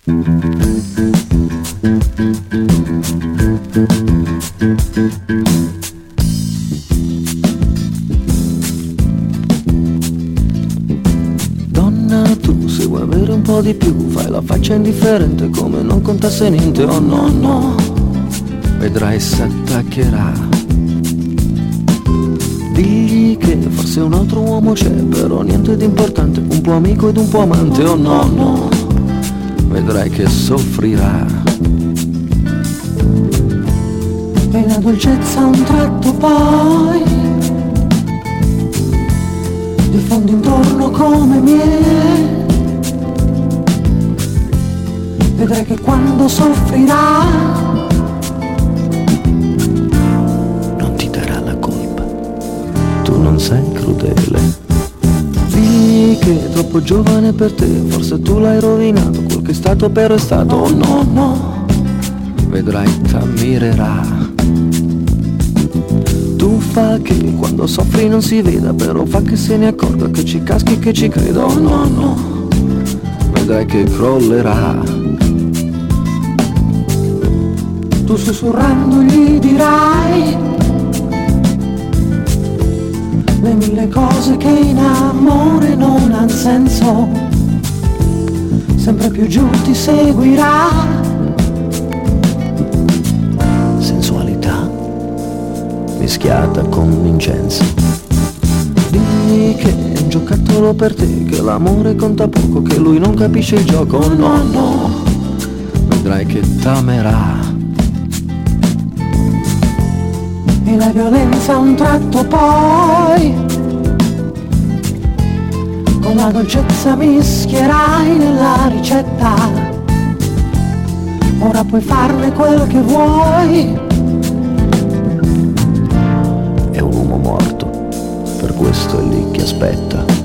Donna, tu se vuoi avere un po' di più, fai la faccia indifferente come non contasse niente. Oh no, no, vedrai s'attaccherà. Digli che forse un altro uomo c'è, però niente di importante, un po' amico ed un po' amante. Oh no, no, vedrai che soffrirà. E la dolcezza a un tratto poi diffondi intorno come miele. Vedrai che quando soffrirà non ti darà la colpa, tu non sei crudele. Digli che è troppo giovane per te, forse tu l'hai rovinato, quel che è stato però è stato. Oh no, no, vedrai t'ammirerà. Tu fa che quando soffri non si veda, però fa che se ne accorga, che ci caschi, che ci creda. Oh no, no, vedrai che crollerà. Tu sussurrando gli dirai le mille cose che in amore non han senso, sempre più giù ti seguirà. Sensualità mischiata con vincenza. Digli che è un giocattolo per te, che l'amore conta poco, che lui non capisce il gioco. Oh no, no, vedrai che t'amerà. E la violenza a un tratto poi con la dolcezza mischierai nella ricetta. Ora puoi farne quel che vuoi. È un uomo morto, per questo è lì che aspetta.